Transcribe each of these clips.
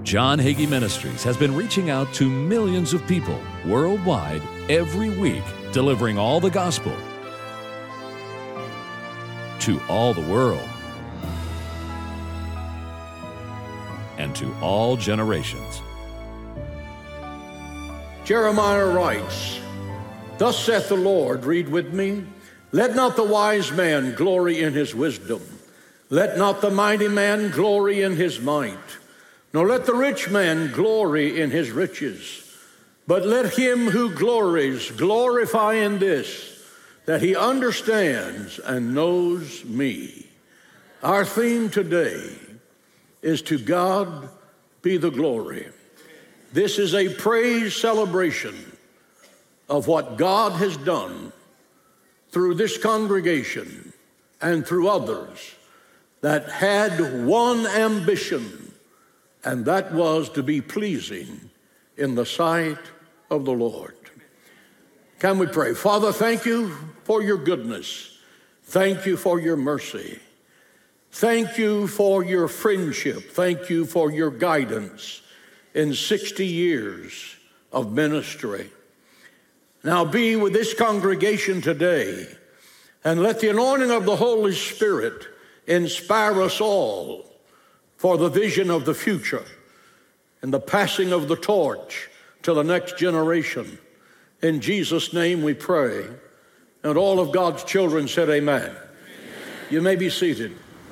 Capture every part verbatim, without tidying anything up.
John Hagee Ministries has been reaching out to millions of people worldwide every week, delivering all the gospel to all the world and to all generations. Jeremiah writes, "Thus saith the Lord," read with me, "Let not the wise man glory in his wisdom. Let not the mighty man glory in his might. Nor let the rich man glory in his riches. But let him who glories glorify in this, that he understands and knows me." Our theme today is "To God be the glory." This is a praise celebration of what God has done through this congregation and through others that had one ambition, and that was to be pleasing in the sight of the Lord. Can we pray? Father, thank you for your goodness. Thank you for your mercy. Thank you for your friendship. Thank you for your guidance in sixty years of ministry. Now be with this congregation today, and let the anointing of the Holy Spirit inspire us all for the vision of the future and the passing of the torch to the next generation. In Jesus' name we pray. And all of God's children said amen. Amen. You may be seated.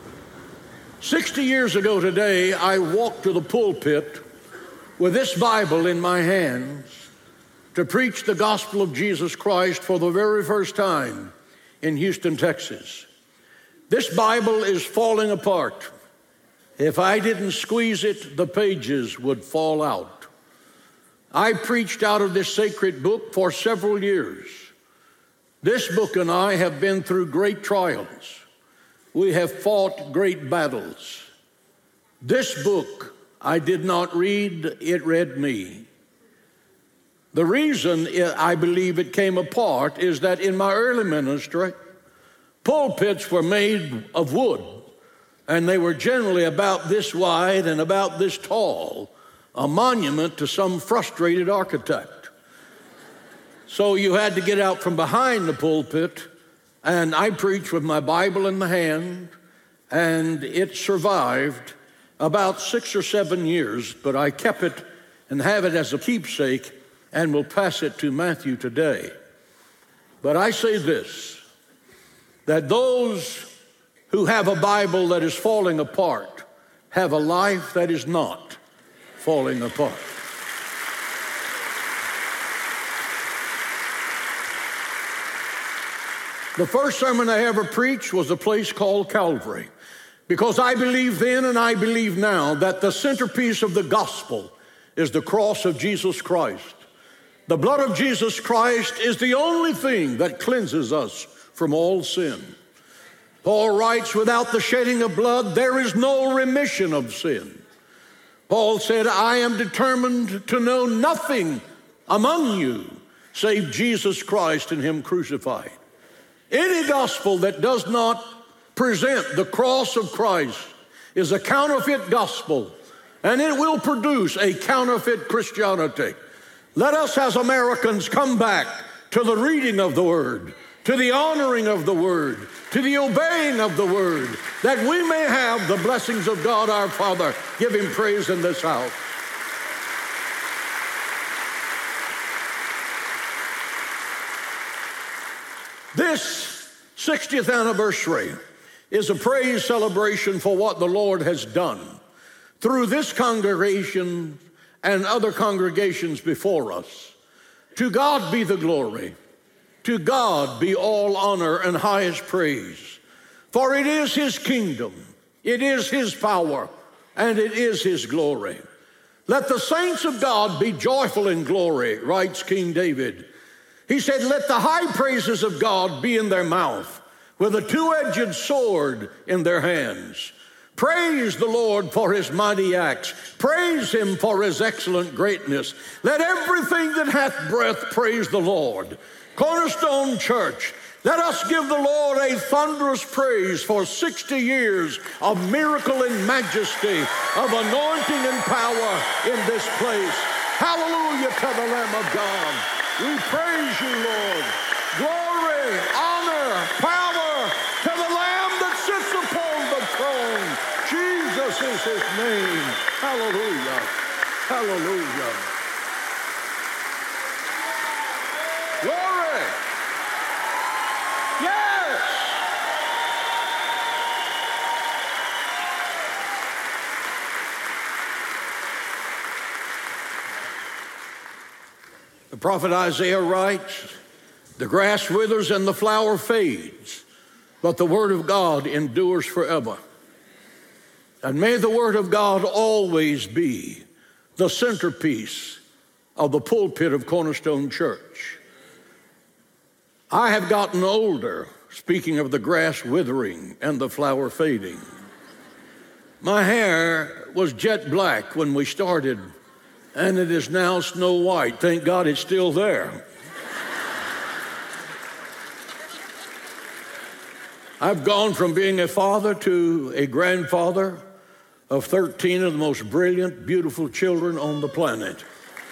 sixty years ago today, I walked to the pulpit with this Bible in my hands to preach the gospel of Jesus Christ for the very first time in Houston, Texas. This Bible is falling apart. If I didn't squeeze it, the pages would fall out. I preached out of this sacred book for several years. This book and I have been through great trials. We have fought great battles. This book I did not read, it read me. The reason I believe it came apart is that in my early ministry, pulpits were made of wood, and they were generally about this wide and about this tall, a monument to some frustrated architect. So you had to get out from behind the pulpit, and I preached with my Bible in my hand, and it survived about six or seven years, but I kept it and have it as a keepsake, and will pass it to Matthew today. But I say this, that those who have a Bible that is falling apart have a life that is not falling apart. The first sermon I ever preached was a place called Calvary, because I believe then and I believe now that the centerpiece of the gospel is the cross of Jesus Christ. The blood of Jesus Christ is the only thing that cleanses us from all sin. Paul writes, without the shedding of blood, there is no remission of sin. Paul said, I am determined to know nothing among you save Jesus Christ and him crucified. Any gospel that does not present the cross of Christ is a counterfeit gospel, and it will produce a counterfeit Christianity. Let us as Americans come back to the reading of the Word, to the honoring of the Word, to the obeying of the Word, that we may have the blessings of God our Father. Give him praise in this house. This sixtieth anniversary is a praise celebration for what the Lord has done through this congregation and other congregations before us. To God be the glory. To God be all honor and highest praise. For it is his kingdom, it is his power, and it is his glory. Let the saints of God be joyful in glory, writes King David. He said, let the high praises of God be in their mouth, with a two-edged sword in their hands. Praise the Lord for his mighty acts. Praise him for his excellent greatness. Let everything that hath breath praise the Lord. Cornerstone Church, let us give the Lord a thunderous praise for sixty years of miracle and majesty, of anointing and power, in this place. Hallelujah to the Lamb of God. We praise you, Lord. Glory, honor, power to the Lamb that sits upon the throne. Jesus is his name. Hallelujah. Hallelujah. Glory. Yes. The prophet Isaiah writes, the grass withers and the flower fades, but the word of God endures forever. And may the word of God always be the centerpiece of the pulpit of Cornerstone Church. I have gotten older, speaking of the grass withering and the flower fading. My hair was jet black when we started, and it is now snow white. Thank God it's still there. I've gone from being a father to a grandfather of thirteen of the most brilliant, beautiful children on the planet.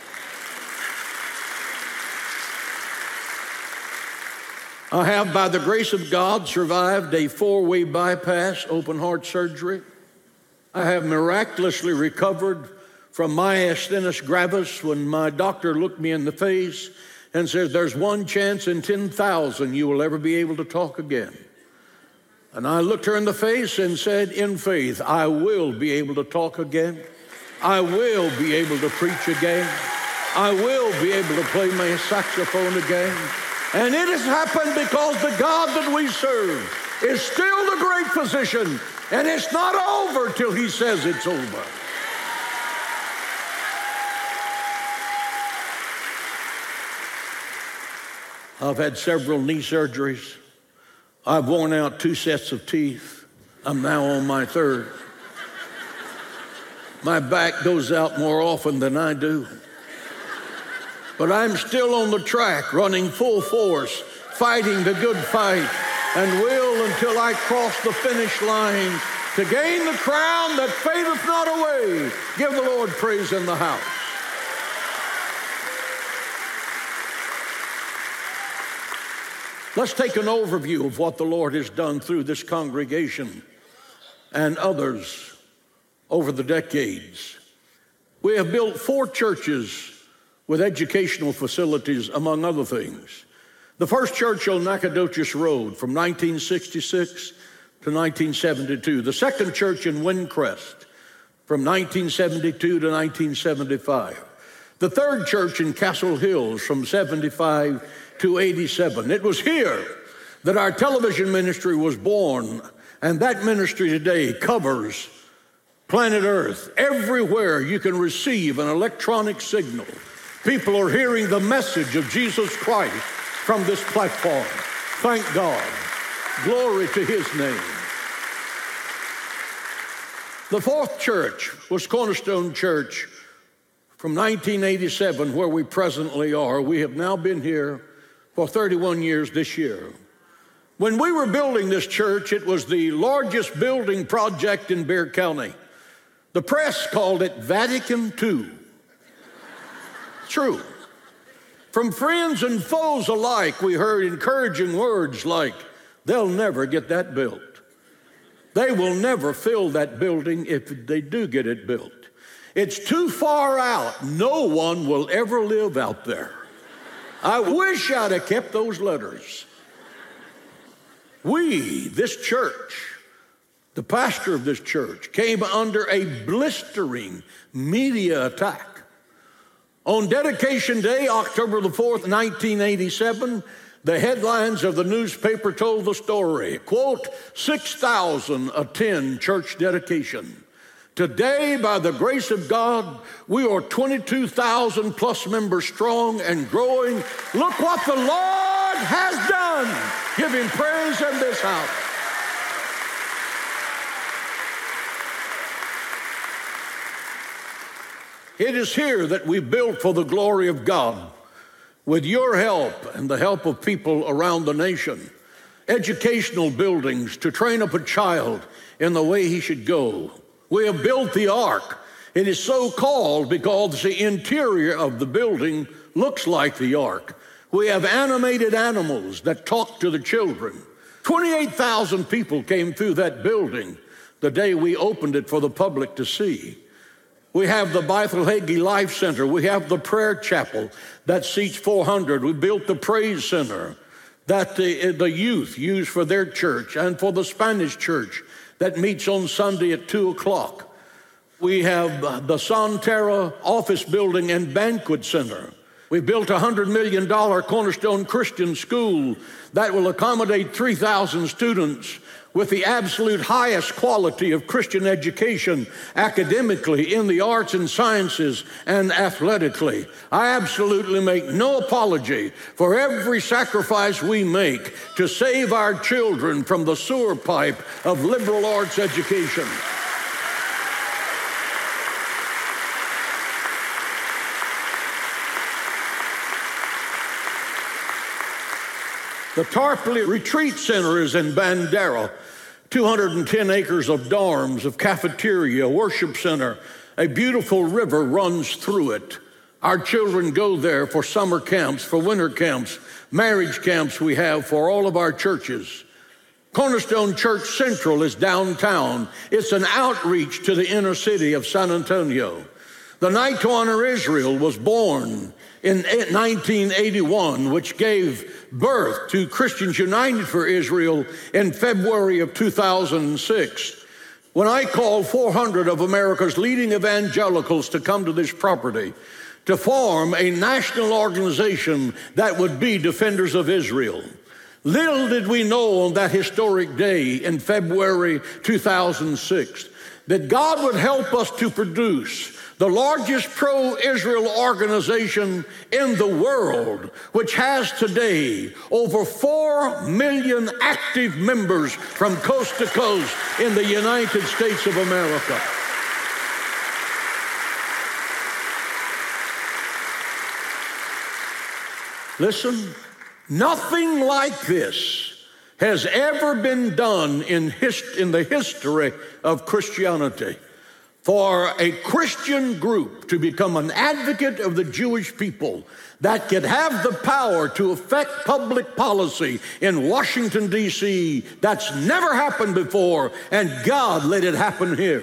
I have, by the grace of God, survived a four-way bypass open heart surgery. I have miraculously recovered from myasthenia gravis when my doctor looked me in the face and said, there's one chance in ten thousand you will ever be able to talk again. And I looked her in the face and said, in faith, I will be able to talk again. I will be able to preach again. I will be able to play my saxophone again. And it has happened because the God that we serve is still the great physician, and it's not over till he says it's over. I've had several knee surgeries. I've worn out two sets of teeth. I'm now on my third. My back goes out more often than I do. But I'm still on the track, running full force, fighting the good fight, and will until I cross the finish line to gain the crown that fadeth not away. Give the Lord praise in the house. Let's take an overview of what the Lord has done through this congregation and others over the decades. We have built four churches with educational facilities, among other things. The first church on Nacogdoches Road from nineteen sixty-six to nineteen seventy-two. The second church in Windcrest from nineteen seventy-two to nineteen seventy-five. The third church in Castle Hills from seventy-five to eighty-seven. It was here that our television ministry was born, and that ministry today covers planet Earth. Everywhere you can receive an electronic signal, people are hearing the message of Jesus Christ from this platform. Thank God. Glory to his name. The fourth church was Cornerstone Church from nineteen eighty-seven, where we presently are. We have now been here for thirty-one years this year. When we were building this church, it was the largest building project in Bexar County. The press called it Vatican Two. True. From friends and foes alike, we heard encouraging words like, they'll never get that built. They will never fill that building if they do get it built. It's too far out. No one will ever live out there. I wish I'd have kept those letters. We, this church, the pastor of this church, came under a blistering media attack. On dedication day, October the fourth, nineteen eighty-seven, the headlines of the newspaper told the story. Quote, six thousand attend church dedication. Today, by the grace of God, we are twenty-two thousand plus members strong and growing. Look what the Lord has done. Give him praise in this house. It is here that we built for the glory of God, with your help and the help of people around the nation. Educational buildings to train up a child in the way he should go. We have built the ark It is so called because the interior of the building looks like the ark. We have animated animals that talk to the children. twenty-eight thousand people came through that building the day we opened it for the public to see. We have the Bethel Hagee Life Center. We have the prayer chapel that seats four hundred. We built the praise center that the, the youth use for their church and for the Spanish church that meets on Sunday at two o'clock. We have the Sonterra office building and banquet center. We built a one hundred million dollars Cornerstone Christian School that will accommodate three thousand students with the absolute highest quality of Christian education academically, in the arts and sciences, and athletically. I absolutely make no apology for every sacrifice we make to save our children from the sewer pipe of liberal arts education. The Tarpley Retreat Center is in Bandera, two hundred ten acres of dorms, of cafeteria, worship center. A beautiful river runs through it. Our children go there for summer camps, for winter camps, marriage camps we have for all of our churches. Cornerstone Church Central is downtown. It's an outreach to the inner city of San Antonio. The Night to Honor Israel was born in nineteen eighty-one, which gave birth to Christians United for Israel in February of two thousand six. When I called four hundred of America's leading evangelicals to come to this property to form a national organization that would be Defenders of Israel, little did we know on that historic day in February two thousand six that God would help us to produce the largest pro-Israel organization in the world, which has today over four million active members from coast to coast in the United States of America. Listen, nothing like this has ever been done in, hist- in the history of Christianity. For a Christian group to become an advocate of the Jewish people that could have the power to affect public policy in Washington, D C, that's never happened before, and God let it happen here.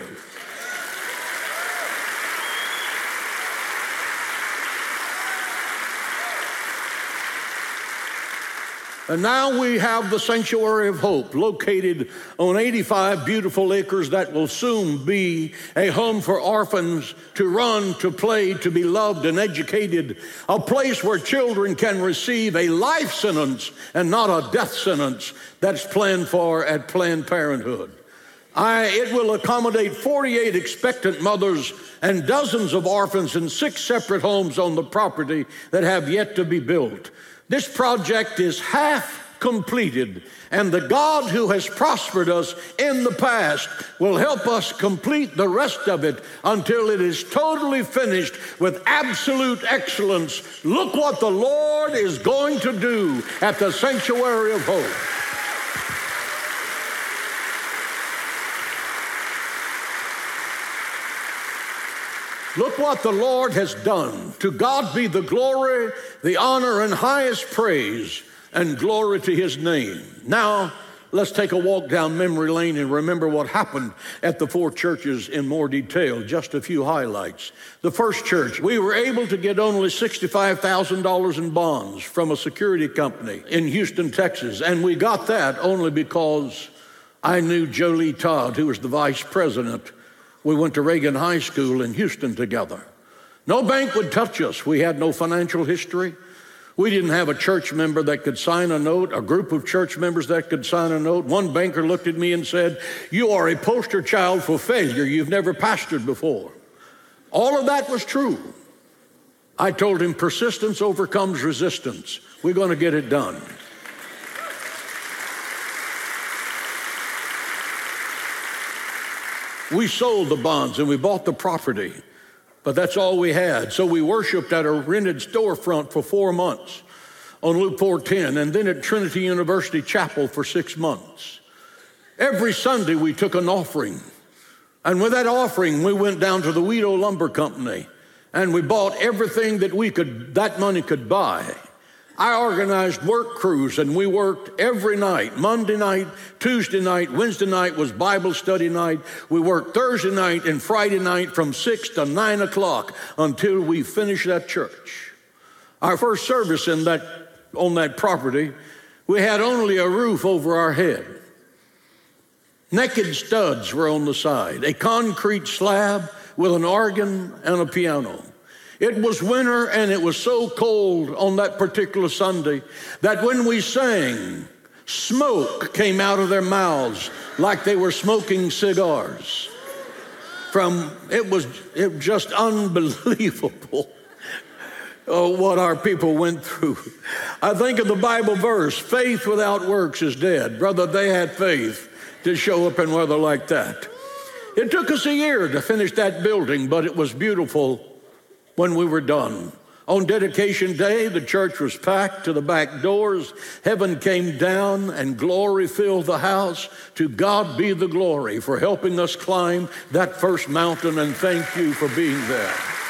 And now we have the Sanctuary of Hope, located on eighty-five beautiful acres that will soon be a home for orphans to run, to play, to be loved and educated, a place where children can receive a life sentence and not a death sentence that's planned for at Planned Parenthood. I, it will accommodate forty-eight expectant mothers and dozens of orphans in six separate homes on the property that have yet to be built. This project is half completed, and the God who has prospered us in the past will help us complete the rest of it until it is totally finished with absolute excellence. Look what the Lord is going to do at the Sanctuary of Hope. Look what the Lord has done. To God be the glory, the honor, and highest praise, and glory to his name. Now, let's take a walk down memory lane and remember what happened at the four churches in more detail. Just a few highlights. The first church, we were able to get only sixty-five thousand dollars in bonds from a security company in Houston, Texas, and we got that only because I knew Jolie Todd, who was the vice president. We went to Reagan High School in Houston together. No bank would touch us. We had no financial history. We didn't have a church member that could sign a note, a group of church members that could sign a note. One banker looked at me and said, "You are a poster child for failure. You've never pastored before." All of that was true. I told him, persistence overcomes resistance. We're going to get it done. We sold the bonds and we bought the property, but that's all we had. So we worshiped at a rented storefront for four months on Loop four ten, and then at Trinity University Chapel for six months. Every Sunday we took an offering. And with that offering, we went down to the Weedo Lumber Company, and we bought everything that we could, that money could buy. I organized work crews, and we worked every night. Monday night, Tuesday night, Wednesday night was Bible study night. We worked Thursday night and Friday night from six to nine o'clock until we finished that church. Our first service in that, on that property, we had only a roof over our head. Naked studs were on the side, a concrete slab with an organ and a piano. It was winter, and it was so cold on that particular Sunday that when we sang, smoke came out of their mouths like they were smoking cigars. From it was it was just unbelievable uh, what our people went through. I think of the Bible verse, faith without works is dead. Brother, they had faith to show up in weather like that. It took us a year to finish that building, but it was beautiful when we were done. On dedication day, the church was packed to the back doors. Heaven came down and glory filled the house. To God be the glory for helping us climb that first mountain, and thank you for being there.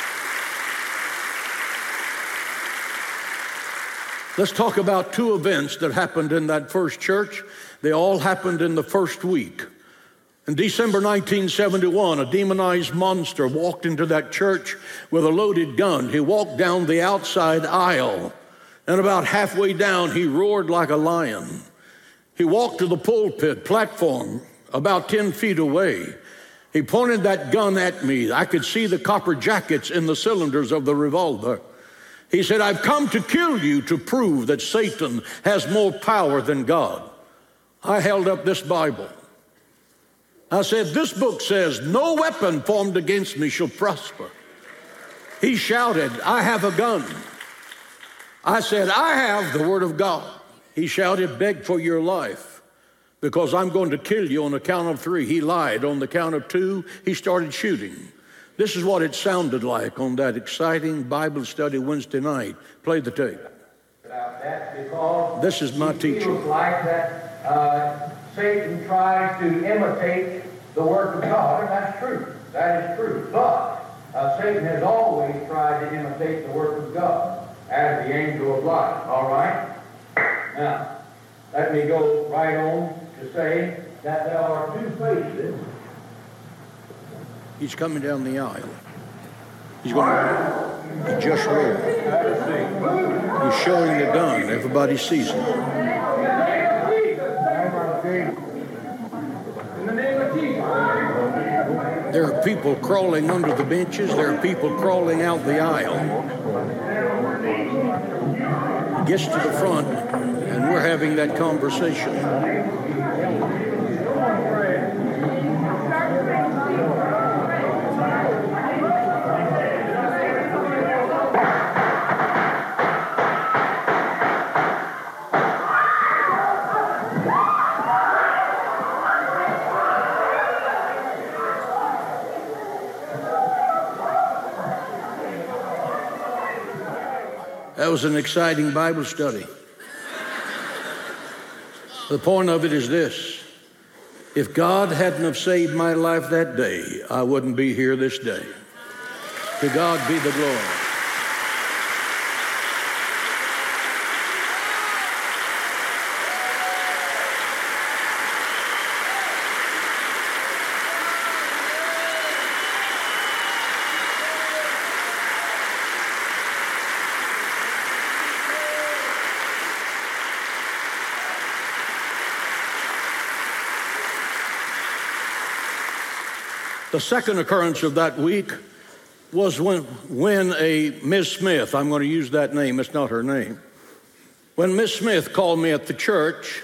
Let's talk about two events that happened in that first church. They all happened in the first week. In December nineteen seventy-one, a demonized monster walked into that church with a loaded gun. He walked down the outside aisle, and about halfway down, he roared like a lion. He walked to the pulpit platform about ten feet away. He pointed that gun at me. I could see the copper jackets in the cylinders of the revolver. He said, "I've come to kill you to prove that Satan has more power than God." I held up this Bible. I said, "This book says, no weapon formed against me shall prosper." He shouted, "I have a gun." I said, "I have the word of God." He shouted, "Beg for your life, because I'm going to kill you on the count of three." He lied. On the count of two, he started shooting. This is what it sounded like on that exciting Bible study Wednesday night. Play the tape. This is my teaching. Like that, uh, Satan tries to imitate the work of God, and that's true. That is true. But uh, Satan has always tried to imitate the work of God as the angel of light. All right? Now, let me go right on to say that there are two faces. He's coming down the aisle. He's going to, he just rolled. He's showing the gun. Everybody sees it. There are people crawling under the benches. There are people crawling out the aisle. He gets to the front, and we're having that conversation. That was an exciting Bible study. The point of it is this: if God hadn't have saved my life that day, I wouldn't be here this day. To God be the glory. The second occurrence of that week was when, when a Miss Smith, I'm going to use that name, it's not her name, when Miss Smith called me at the church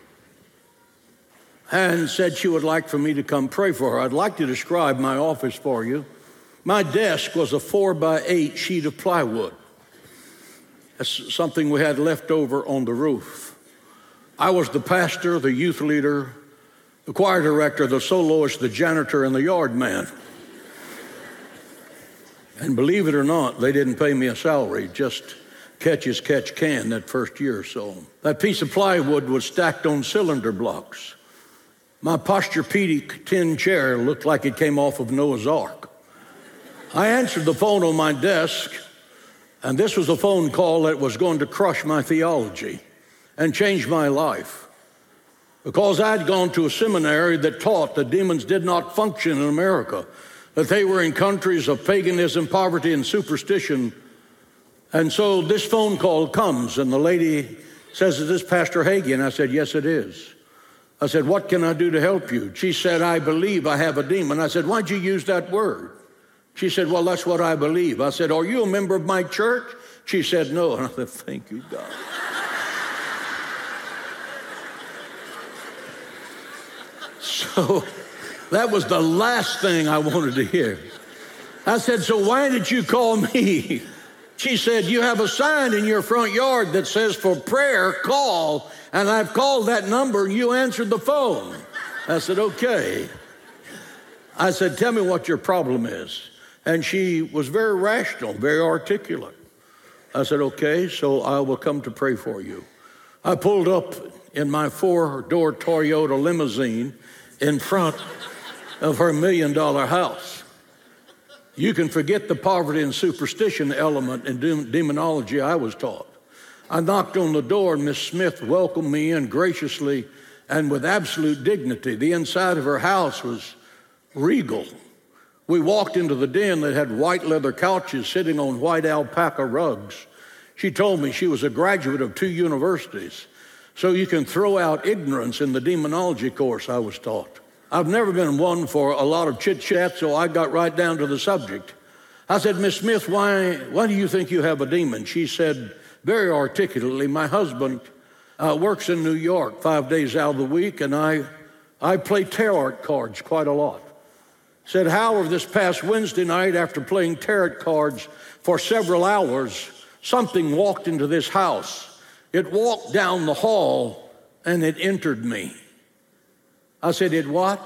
and said she would like for me to come pray for her. I'd like to describe my office for you. My desk was a four by eight sheet of plywood. That's something we had left over on the roof. I was the pastor, the youth leader, the choir director, the soloist, the janitor, and the yard man. And believe it or not, they didn't pay me a salary, just catch as catch can that first year or so. That piece of plywood was stacked on cylinder blocks. My Posturepedic tin chair looked like it came off of Noah's Ark. I answered the phone on my desk, and this was a phone call that was going to crush my theology and change my life. Because I'd gone to a seminary that taught that demons did not function in America, that they were in countries of paganism, poverty, and superstition. And so this phone call comes, and the lady says, "Is this Pastor Hagee?" And I said, "Yes, it is." I said, "What can I do to help you?" She said, "I believe I have a demon." I said, "Why'd you use that word?" She said, "Well, that's what I believe." I said, "Are you a member of my church?" She said, "No." And I said, "Thank you, God." So that was the last thing I wanted to hear. I said, "So why did you call me?" She said, "You have a sign in your front yard that says for prayer, call, and I've called that number and you answered the phone." I said, "Okay." I said, "Tell me what your problem is." And she was very rational, very articulate. I said, "Okay, so I will come to pray for you." I pulled up in my four-door Toyota limousine in front of her million-dollar house. You can forget the poverty and superstition element in demonology I was taught. I knocked on the door, and Miss Smith welcomed me in graciously and with absolute dignity. The inside of her house was regal. We walked into the den that had white leather couches sitting on white alpaca rugs. She told me she was a graduate of two universities, so you can throw out ignorance in the demonology course I was taught. I've never been one for a lot of chit-chat, so I got right down to the subject. I said, "Miss Smith, why, why do you think you have a demon?" She said very articulately, "My husband uh, works in New York five days out of the week, and I, I play tarot cards quite a lot." Said, "However, this past Wednesday night, after playing tarot cards for several hours, something walked into this house. It walked down the hall, and it entered me." I said, "It what?"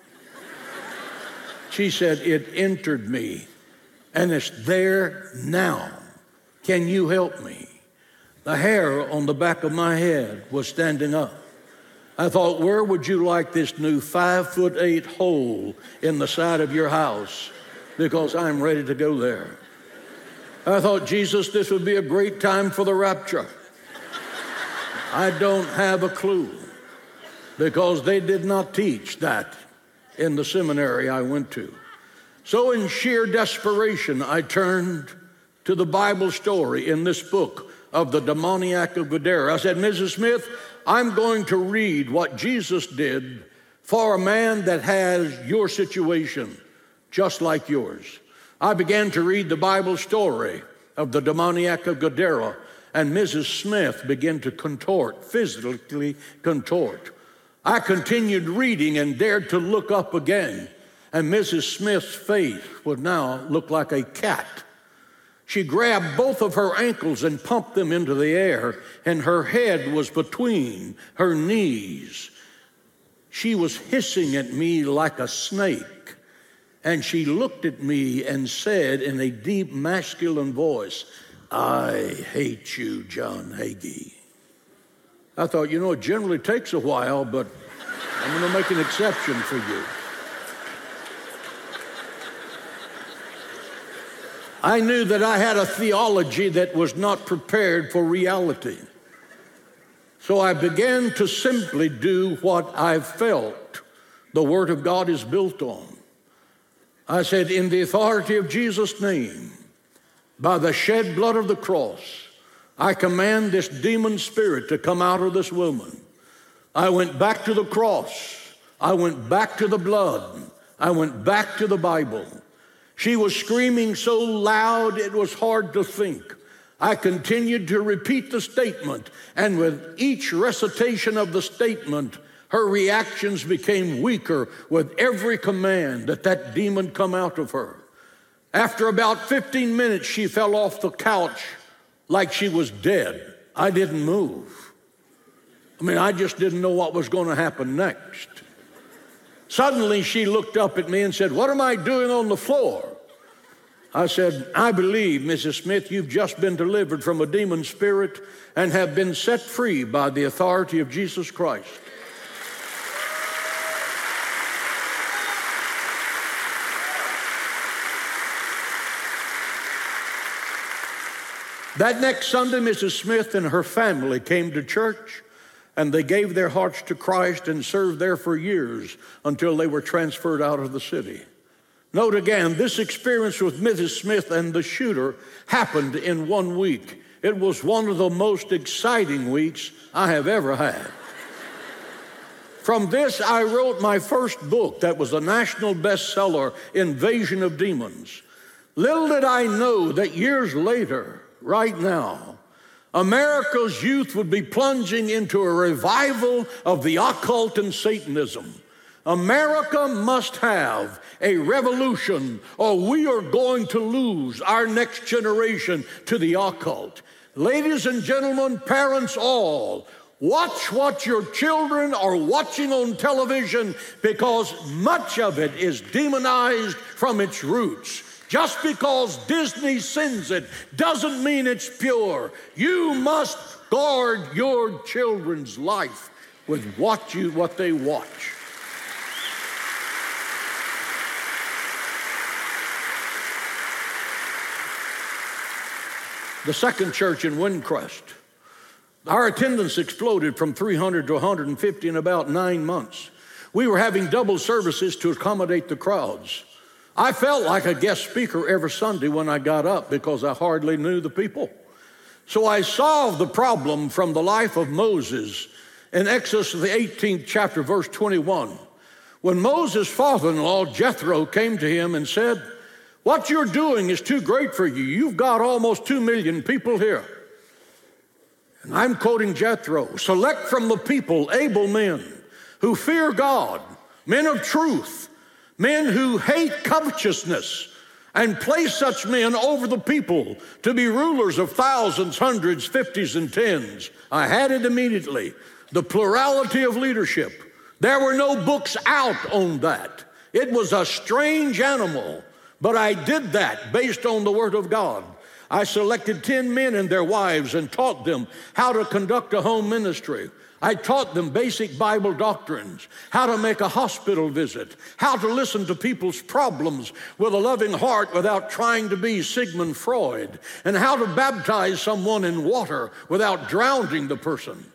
She said, "It entered me, and it's there now. Can you help me?" The hair on the back of my head was standing up. I thought, where would you like this new five foot eight hole in the side of your house? Because I'm ready to go there. I thought, Jesus, this would be a great time for the rapture. I don't have a clue, because they did not teach that in the seminary I went to. So in sheer desperation, I turned to the Bible story in this book of the demoniac of Gadara. I said, "Missus Smith, I'm going to read what Jesus did for a man that has your situation, just like yours." I began to read the Bible story of the demoniac of Gadara, and Missus Smith began to contort, physically contort. I continued reading and dared to look up again, and Missus Smith's face would now look like a cat. She grabbed both of her ankles and pumped them into the air, and her head was between her knees. She was hissing at me like a snake, and she looked at me and said in a deep masculine voice, "I hate you, John Hagee." I thought, you know, it generally takes a while, but I'm going to make an exception for you. I knew that I had a theology that was not prepared for reality. So I began to simply do what I felt the Word of God is built on. I said, in the authority of Jesus' name, by the shed blood of the cross, I command this demon spirit to come out of this woman. I went back to the cross. I went back to the blood. I went back to the Bible. She was screaming so loud it was hard to think. I continued to repeat the statement, and with each recitation of the statement, her reactions became weaker with every command that that demon come out of her. After about fifteen minutes, she fell off the couch like she was dead. I didn't move. I mean, I just didn't know what was going to happen next. Suddenly, she looked up at me and said, "What am I doing on the floor?" I said, "I believe, Missus Smith, you've just been delivered from a demon spirit and have been set free by the authority of Jesus Christ." That next Sunday, Missus Smith and her family came to church, and they gave their hearts to Christ and served there for years until they were transferred out of the city. Note again, this experience with Missus Smith and the shooter happened in one week. It was one of the most exciting weeks I have ever had. From this, I wrote my first book that was a national bestseller, Invasion of Demons. Little did I know that years later, right now, America's youth would be plunging into a revival of the occult and Satanism. America must have a revolution, or we are going to lose our next generation to the occult. Ladies and gentlemen, parents all, watch what your children are watching on television, because much of it is demonized from its roots. Just because Disney sends it doesn't mean it's pure. You must guard your children's life with what you what they watch. The second church in Windcrest, our attendance exploded from three hundred to one hundred fifty in about nine months. We were having double services to accommodate the crowds. I felt like a guest speaker every Sunday when I got up because I hardly knew the people. So I solved the problem from the life of Moses in Exodus, the eighteenth chapter, verse twenty-one. When Moses' father-in-law, Jethro, came to him and said, "What you're doing is too great for you. You've got almost two million people here." And I'm quoting Jethro, "Select from the people able men who fear God, men of truth, men who hate covetousness, and place such men over the people to be rulers of thousands, hundreds, fifties, and tens." I had it immediately. The plurality of leadership. There were no books out on that. It was a strange animal, but I did that based on the Word of God. I selected ten men and their wives and taught them how to conduct a home ministry. I taught them basic Bible doctrines, how to make a hospital visit, how to listen to people's problems with a loving heart without trying to be Sigmund Freud, and how to baptize someone in water without drowning the person.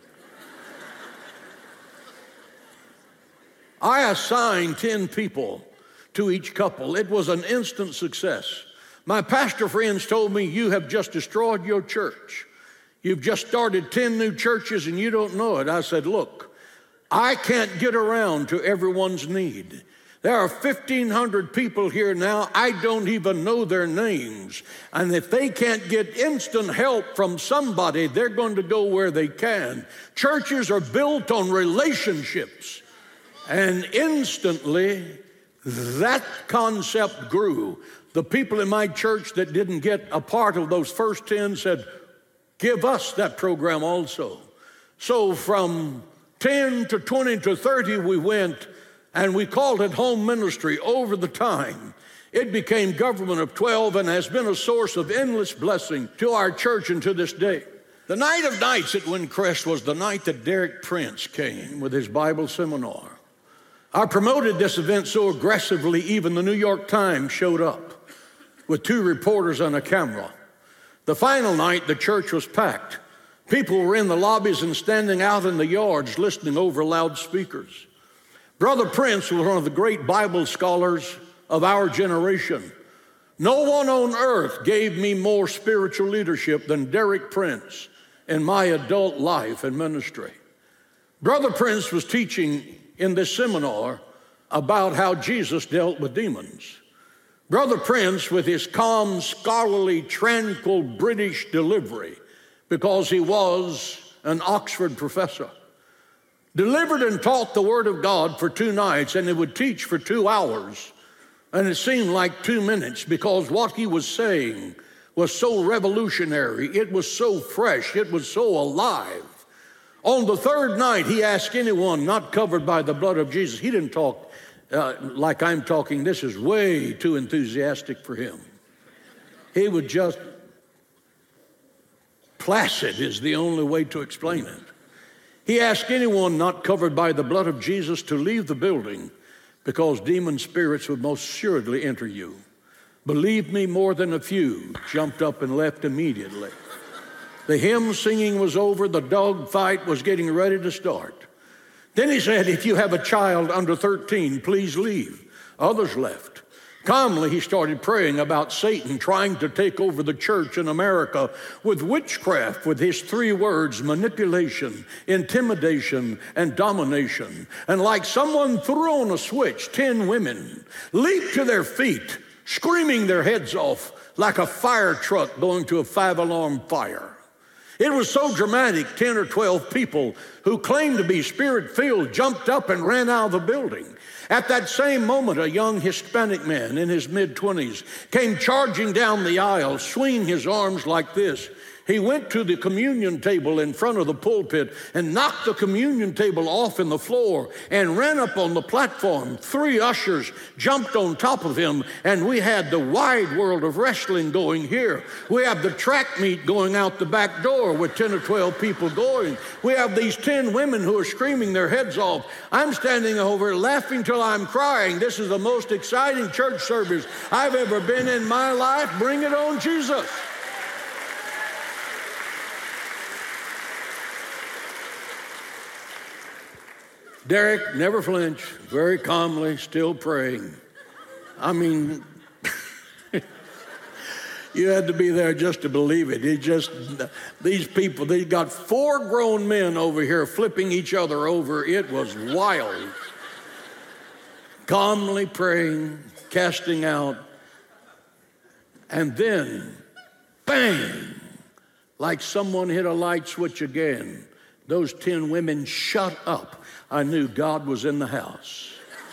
I assigned ten people to each couple. It was an instant success. My pastor friends told me, "You have just destroyed your church. You've just started ten new churches and you don't know it." I said, "Look, I can't get around to everyone's need. There are fifteen hundred people here now. I don't even know their names. And if they can't get instant help from somebody, they're going to go where they can." Churches are built on relationships. And instantly, that concept grew. The people in my church that didn't get a part of those first ten said, "Give us that program also." So from ten to twenty to thirty we went, and we called it home ministry over the time. It became Government of twelve and has been a source of endless blessing to our church and to this day. The night of nights at Windcrest was the night that Derek Prince came with his Bible seminar. I promoted this event so aggressively, even the New York Times showed up with two reporters and a camera. The final night, the church was packed. People were in the lobbies and standing out in the yards listening over loudspeakers. Brother Prince was one of the great Bible scholars of our generation. No one on earth gave me more spiritual leadership than Derek Prince in my adult life and ministry. Brother Prince was teaching in this seminar about how Jesus dealt with demons. Brother Prince, with his calm, scholarly, tranquil British delivery, because he was an Oxford professor, delivered and taught the Word of God for two nights, and he would teach for two hours. And it seemed like two minutes because what he was saying was so revolutionary, it was so fresh, it was so alive. On the third night, he asked anyone not covered by the blood of Jesus. He didn't talk uh, like I'm talking. This is way too enthusiastic for him. He would just, placid is the only way to explain it. He asked anyone not covered by the blood of Jesus to leave the building because demon spirits would most assuredly enter you. Believe me, more than a few jumped up and left immediately. The hymn singing was over. The dog fight was getting ready to start. Then he said, if you have a child under thirteen, please leave. Others left. Calmly, he started praying about Satan trying to take over the church in America with witchcraft, with his three words, manipulation, intimidation, and domination. And like someone threw on a switch, ten women leaped to their feet, screaming their heads off like a fire truck going to a five-alarm fire. It was so dramatic, ten or twelve people who claimed to be spirit-filled jumped up and ran out of the building. At that same moment, a young Hispanic man in his mid-twenties came charging down the aisle, swinging his arms like this. He went to the communion table in front of the pulpit and knocked the communion table off in the floor and ran up on the platform. Three ushers jumped on top of him, and we had the wide world of wrestling going here. We have the track meet going out the back door with ten or twelve people going. We have these ten women who are screaming their heads off. I'm standing over laughing till I'm crying. This is the most exciting church service I've ever been in my life. Bring it on, Jesus. Derek never flinched, very calmly, still praying. I mean, you had to be there just to believe it. He just, these people, they got four grown men over here flipping each other over. It was wild. Calmly praying, casting out, and then, bang, like someone hit a light switch again. Those ten women shut up. I knew God was in the house.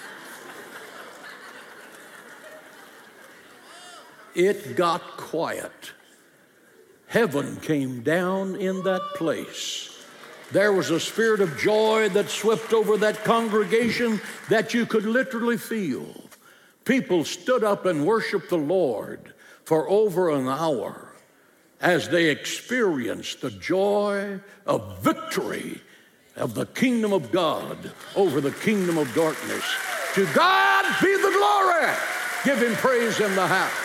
It got quiet. Heaven came down in that place. There was a spirit of joy that swept over that congregation that you could literally feel. People stood up and worshiped the Lord for over an hour as they experienced the joy of victory of the kingdom of God over the kingdom of darkness. To God be the glory. Give him praise in the house.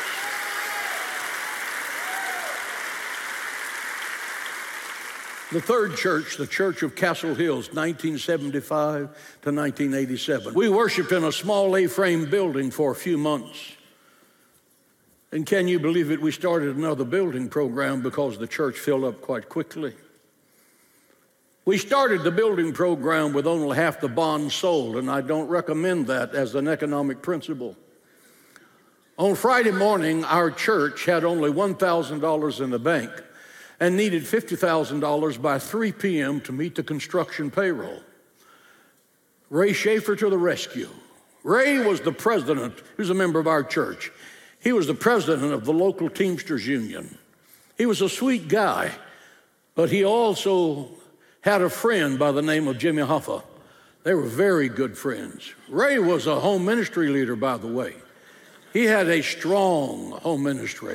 The third church, the Church of Castle Hills, nineteen seventy-five to nineteen eighty-seven. We worshiped in a small A-frame building for a few months. And can you believe it? We started another building program because the church filled up quite quickly. We started the building program with only half the bonds sold, and I don't recommend that as an economic principle. On Friday morning, our church had only one thousand dollars in the bank and needed fifty thousand dollars by three p.m. to meet the construction payroll. Ray Schaefer to the rescue. Ray was the president. He was a member of our church. He was the president of the local Teamsters Union. He was a sweet guy, but he also had a friend by the name of Jimmy Hoffa. They were very good friends. Ray was a home ministry leader, by the way. He had a strong home ministry.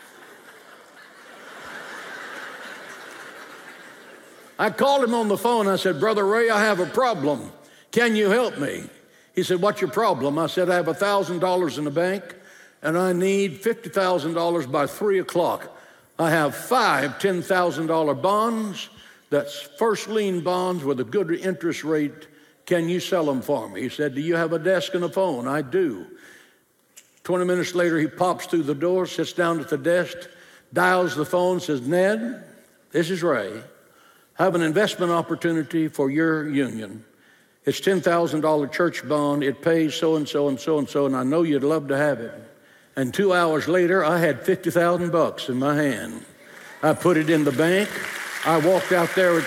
I called him on the phone. I said, Brother Ray, I have a problem. Can you help me? He said, what's your problem? I said, I have one thousand dollars in the bank, and I need fifty thousand dollars by three o'clock. I have five ten thousand dollars bonds. That's first lien bonds with a good interest rate. Can you sell them for me? He said, do you have a desk and a phone? I do. twenty minutes later, he pops through the door, sits down at the desk, dials the phone, says, Ned, this is Ray. I have an investment opportunity for your union. It's ten thousand dollars church bond. It pays so-and-so and so-and-so, and I know you'd love to have it. And two hours later, I had fifty thousand bucks in my hand. I put it in the bank. I walked out there at,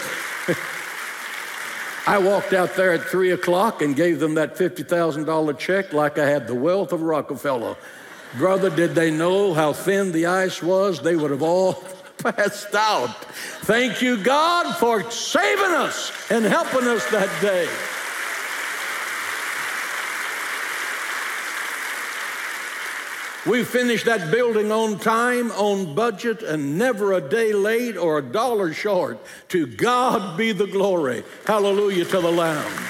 I walked out there at three o'clock and gave them that fifty thousand dollars check like I had the wealth of Rockefeller. Brother, did they know how thin the ice was? They would have all passed out. Thank you, God, for saving us and helping us that day. We finished that building on time, on budget, and never a day late or a dollar short. To God be the glory. Hallelujah to the Lamb.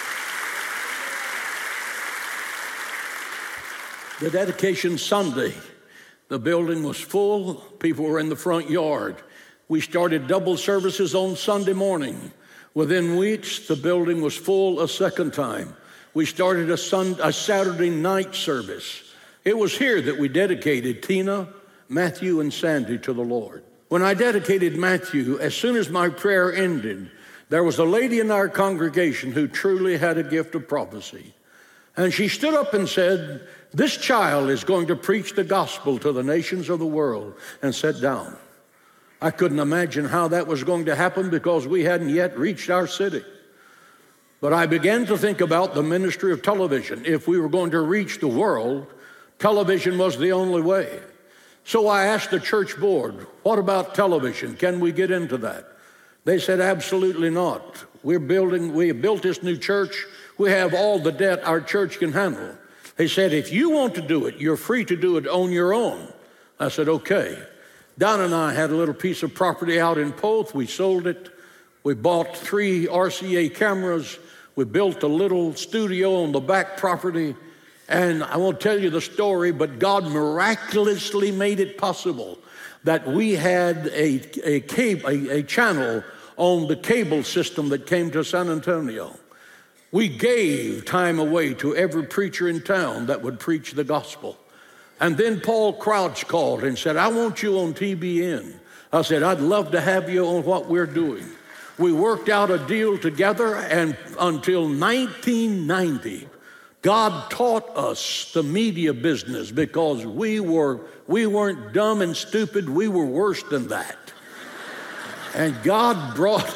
The dedication Sunday, the building was full. People were in the front yard. We started double services on Sunday morning. Within weeks, the building was full a second time. We started a, Sunday, a Saturday night service. It was here that we dedicated Tina, Matthew, and Sandy to the Lord. When I dedicated Matthew, as soon as my prayer ended, there was a lady in our congregation who truly had a gift of prophecy. And she stood up and said, "This child is going to preach the gospel to the nations of the world," and sat down. I couldn't imagine how that was going to happen because we hadn't yet reached our city. But I began to think about the ministry of television. If we were going to reach the world, television was the only way. So I asked the church board, what about television? Can we get into that? They said, absolutely not. We're building, we built this new church. We have all the debt our church can handle. They said, if you want to do it, you're free to do it on your own. I said, okay. Don and I had a little piece of property out in Poth. We sold it. We bought three R C A cameras. We built a little studio on the back property. And I won't tell you the story, but God miraculously made it possible that we had a, a, cable, a, a channel on the cable system that came to San Antonio. We gave time away to every preacher in town that would preach the gospel. And then Paul Crouch called and said, I want you on T B N. I said, I'd love to have you on what we're doing. We worked out a deal together, and until nineteen ninety, God taught us the media business because we, were, we weren't dumb and stupid. We were worse than that. And God brought,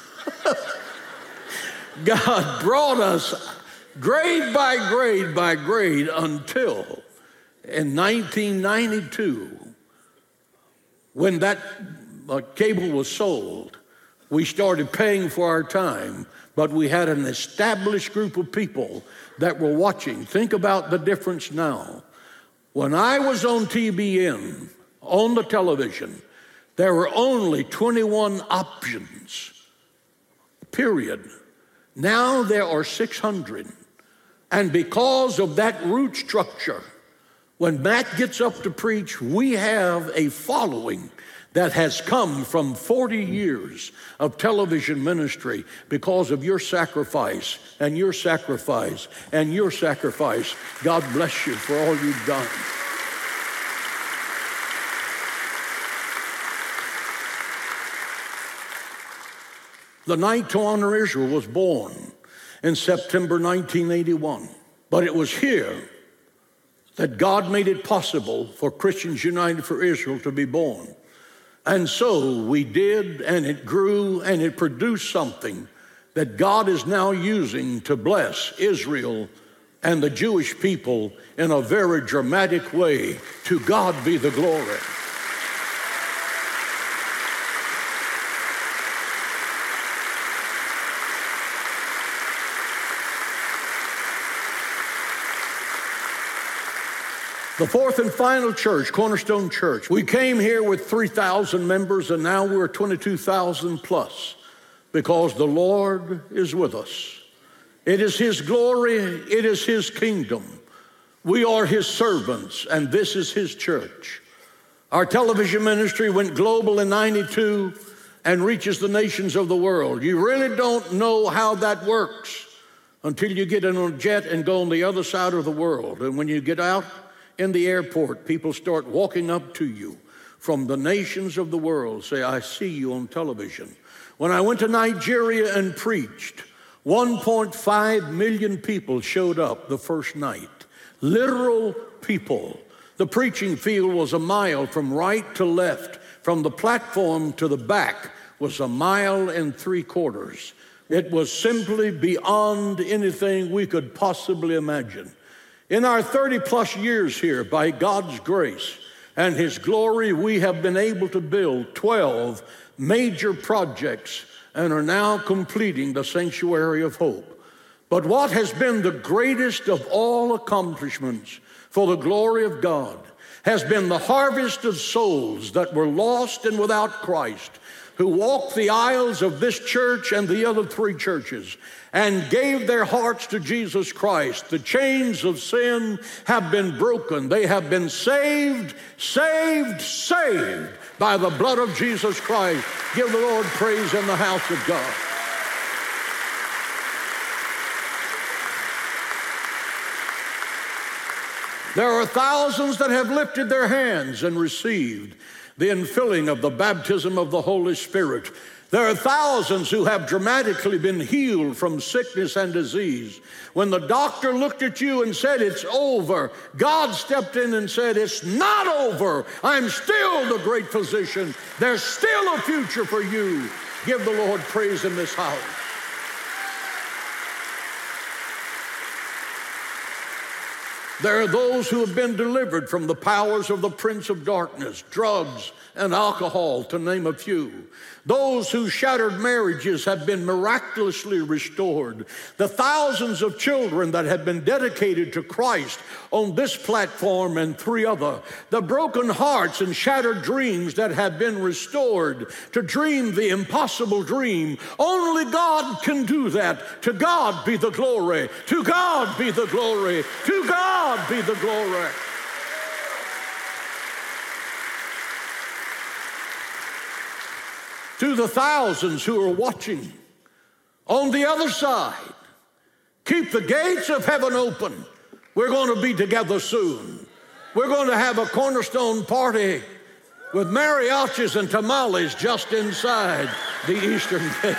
God brought us grade by grade by grade until in nineteen ninety-two, when that uh, cable was sold, we started paying for our time, but we had an established group of people that were watching. Think about the difference now. When I was on T B N, on the television, there were only twenty-one options, period. Now there are six hundred. And because of that root structure, when Matt gets up to preach, we have a following that has come from forty years of television ministry because of your sacrifice and your sacrifice and your sacrifice. God bless you for all you've done. The Night to Honor Israel was born in September nineteen eighty-one, but it was here that God made it possible for Christians United for Israel to be born. And so we did, and it grew, and it produced something that God is now using to bless Israel and the Jewish people in a very dramatic way. To God be the glory. The fourth and final church, Cornerstone Church. We came here with three thousand members, and now we're twenty-two thousand plus because the Lord is with us. It is His glory. It is His kingdom. We are His servants, and this is His church. Our television ministry went global in ninety-two and reaches the nations of the world. You really don't know how that works until you get in a jet and go on the other side of the world. And when you get out in the airport, people start walking up to you from the nations of the world, say, I see you on television. When I went to Nigeria and preached, one point five million people showed up the first night. Literal people. The preaching field was a mile from right to left. From the platform to the back was a mile and three quarters. It was simply beyond anything we could possibly imagine. In our thirty plus years here, by God's grace and His glory, we have been able to build twelve major projects and are now completing the Sanctuary of Hope. But what has been the greatest of all accomplishments for the glory of God has been the harvest of souls that were lost and without Christ, who walked the aisles of this church and the other three churches and gave their hearts to Jesus Christ. The chains of sin have been broken. They have been saved, saved, saved by the blood of Jesus Christ. Give the Lord praise in the house of God. There are thousands that have lifted their hands and received the infilling of the baptism of the Holy Spirit. There are thousands who have dramatically been healed from sickness and disease. When the doctor looked at you and said, it's over, God stepped in and said, it's not over. I'm still the great physician. There's still a future for you. Give the Lord praise in this house. There are those who have been delivered from the powers of the prince of darkness, drugs and alcohol, to name a few. Those whose shattered marriages have been miraculously restored. The thousands of children that have been dedicated to Christ on this platform and three other. The broken hearts and shattered dreams that have been restored to dream the impossible dream. Only God can do that. To God be the glory. To God be the glory. To God be the glory. To the thousands who are watching on the other side, keep the gates of heaven open. We're going to be together soon. We're going to have a cornerstone party with mariachis and tamales just inside the eastern gate.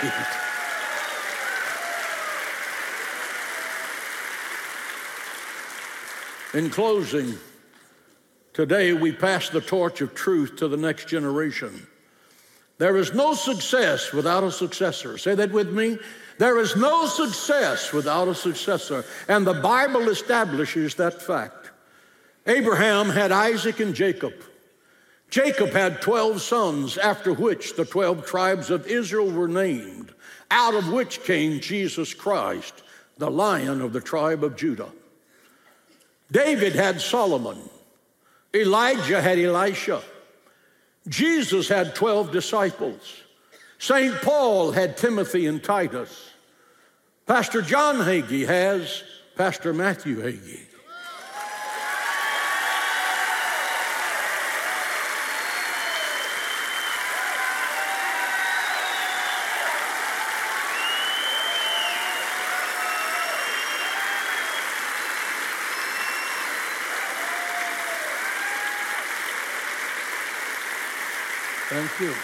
In closing, today we pass the torch of truth to the next generation. There is no success without a successor. Say that with me. There is no success without a successor. And the Bible establishes that fact. Abraham had Isaac and Jacob. Jacob had twelve sons, after which the twelve tribes of Israel were named, out of which came Jesus Christ, the Lion of the tribe of Judah. David had Solomon. Elijah had Elisha. Jesus had twelve disciples. Saint Paul had Timothy and Titus. Pastor John Hagee has Pastor Matthew Hagee. Thank you.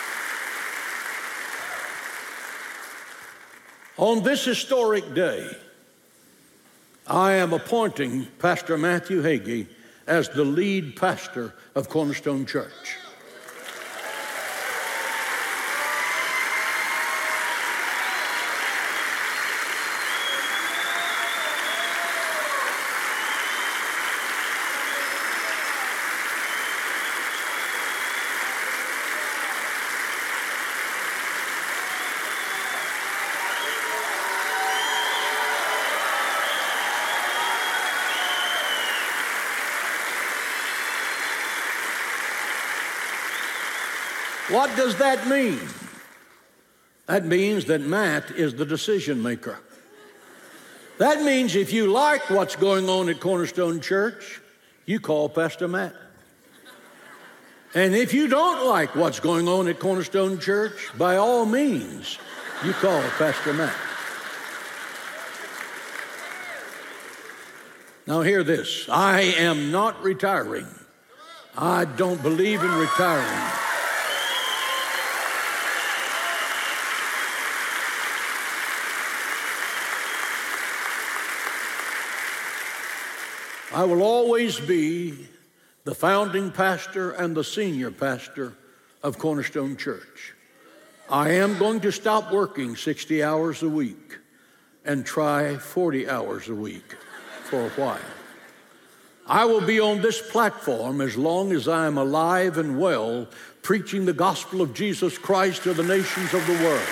On this historic day, I am appointing Pastor Matthew Hagee as the lead pastor of Cornerstone Church. What does that mean? That means that Matt is the decision maker. That means if you like what's going on at Cornerstone Church, you call Pastor Matt. And if you don't like what's going on at Cornerstone Church, by all means, you call Pastor Matt. Now hear this. I am not retiring. I don't believe in retiring. I will always be the founding pastor and the senior pastor of Cornerstone Church. I am going to stop working sixty hours a week and try forty hours a week for a while. I will be on this platform as long as I am alive and well, preaching the gospel of Jesus Christ to the nations of the world.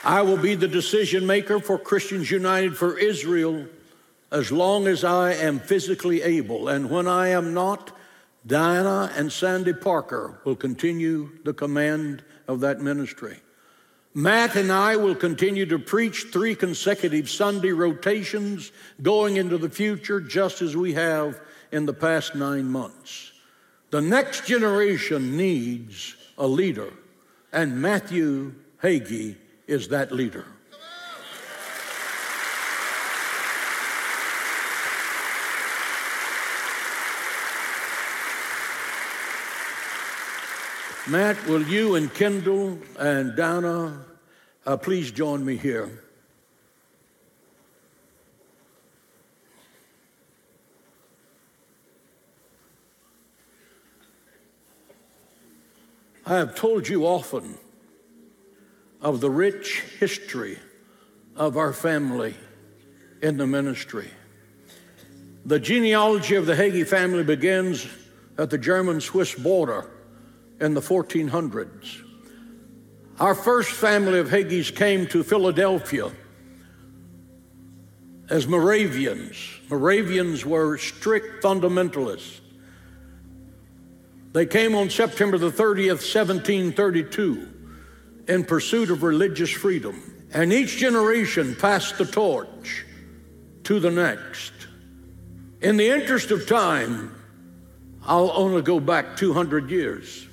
I will be the decision maker for Christians United for Israel as long as I am physically able. And when I am not, Diana and Sandy Parker will continue the command of that ministry. Matt and I will continue to preach three consecutive Sunday rotations going into the future, just as we have in the past nine months. The next generation needs a leader, and Matthew Hagee is that leader. Matt, will you and Kendall and Donna uh, please join me here? I have told you often of the rich history of our family in the ministry. The genealogy of the Hagee family begins at the German-Swiss border in the fourteen hundreds. Our first family of Hagees came to Philadelphia as Moravians. Moravians were strict fundamentalists. They came on September the thirtieth, seventeen thirty-two, in pursuit of religious freedom. And each generation passed the torch to the next. In the interest of time, I'll only go back two hundred years.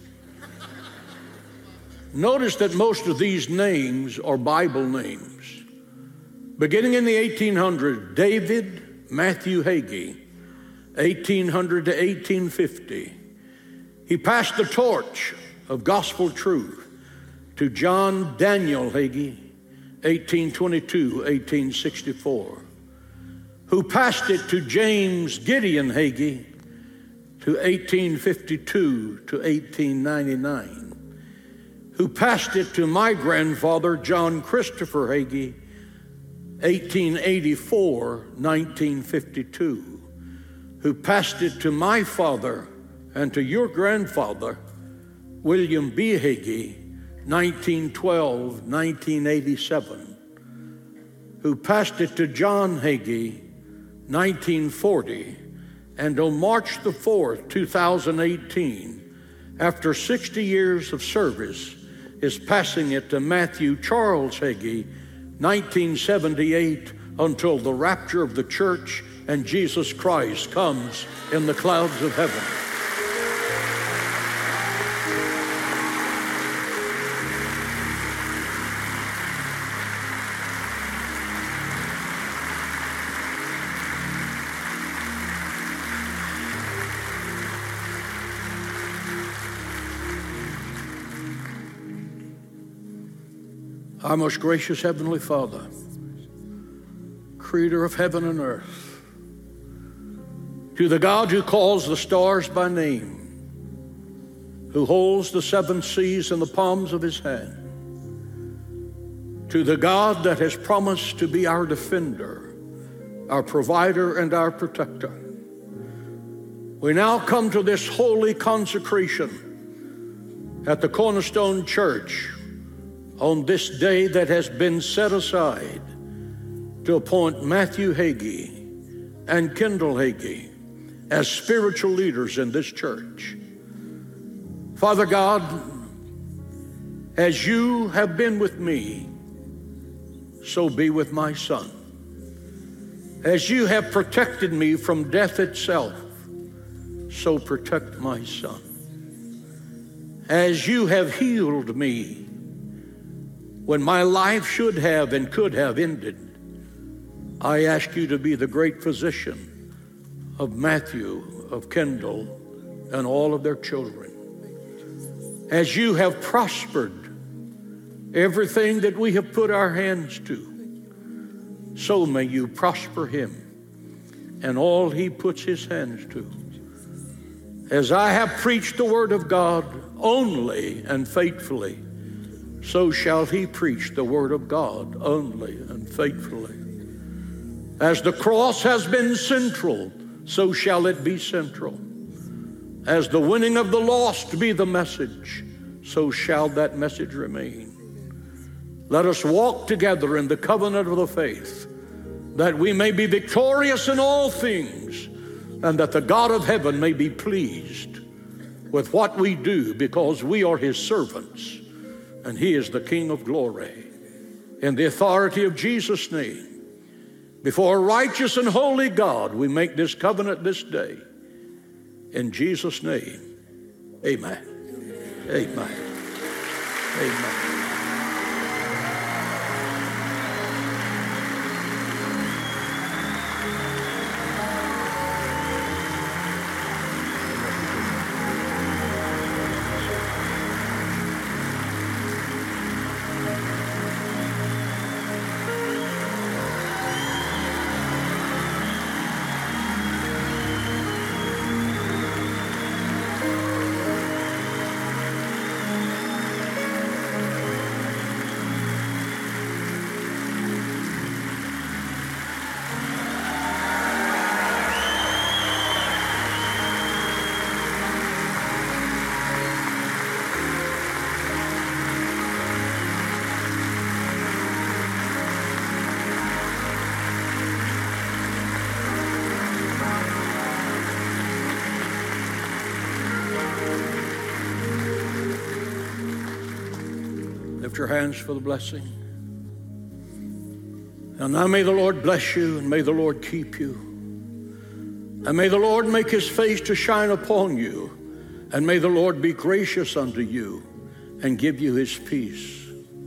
Notice that most of these names are Bible names. Beginning in the eighteen hundreds, David Matthew Hagee, eighteen hundred to eighteen fifty. He passed the torch of gospel truth to John Daniel Hagee, eighteen twenty-two to eighteen sixty-four, who passed it to James Gideon Hagee, to eighteen fifty-two to eighteen ninety-nine, who passed it to my grandfather, John Christopher Hagee, eighteen eighty-four to nineteen fifty-two, who passed it to my father and to your grandfather, William B. Hagee, nineteen twelve to nineteen eighty-seven, who passed it to John Hagee, nineteen forty, and on March the fourth, two thousand eighteen, after sixty years of service, is passing it to Matthew Charles Hagee, nineteen seventy-eight, until the rapture of the church and Jesus Christ comes in the clouds of heaven. Our most gracious Heavenly Father, creator of heaven and earth, to the God who calls the stars by name, who holds the seven seas in the palms of his hand, to the God that has promised to be our defender, our provider, and our protector, we now come to this holy consecration at the Cornerstone Church on this day that has been set aside to appoint Matthew Hagee and Kendall Hagee as spiritual leaders in this church. Father God, as you have been with me, so be with my son. As you have protected me from death itself, so protect my son. As you have healed me when my life should have and could have ended, I ask you to be the great physician of Matthew, of Kendall, and all of their children. As you have prospered everything that we have put our hands to, so may you prosper him and all he puts his hands to. As I have preached the word of God only and faithfully, so shall he preach the word of God only and faithfully. As the cross has been central, so shall it be central. As the winning of the lost be the message, so shall that message remain. let us walk together in the covenant of the faith, that we may be victorious in all things, and that the God of heaven may be pleased with what we do, because we are his servants, and he is the King of glory. In the authority of Jesus' name, before a righteous and holy God, we make this covenant this day. In Jesus' name, amen. Amen. Amen. Lift your hands for the blessing. And now may the Lord bless you, and may the Lord keep you. And may the Lord make his face to shine upon you. And may the Lord be gracious unto you and give you his peace.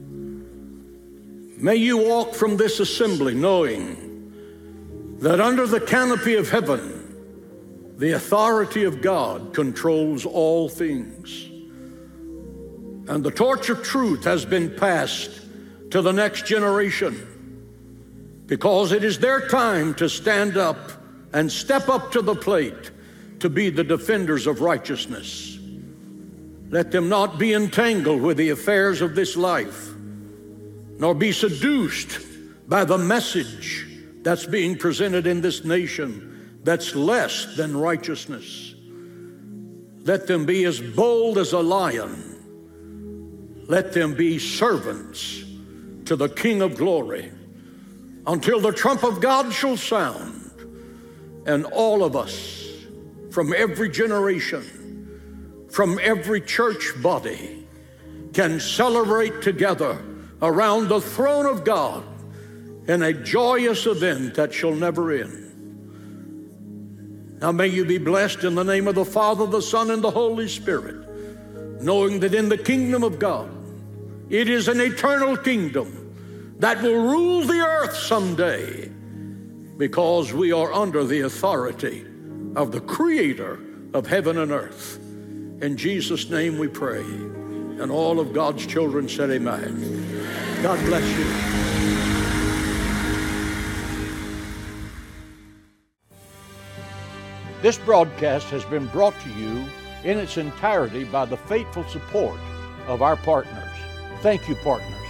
May you walk from this assembly knowing that under the canopy of heaven, the authority of God controls all things. And the torch of truth has been passed to the next generation, because it is their time to stand up and step up to the plate to be the defenders of righteousness. Let them not be entangled with the affairs of this life, nor be seduced by the message that's being presented in this nation that's less than righteousness. Let them be as bold as a lion. Let them be servants to the King of glory until the trump of God shall sound, and all of us from every generation, from every church body, can celebrate together around the throne of God in a joyous event that shall never end. Now may you be blessed in the name of the Father, the Son, and the Holy Spirit, knowing that in the kingdom of God, it is an eternal kingdom that will rule the earth someday, because we are under the authority of the Creator of heaven and earth. In Jesus' name we pray. And all of God's children said amen. God bless you. This broadcast has been brought to you in its entirety by the faithful support of our partners. Thank you, partners.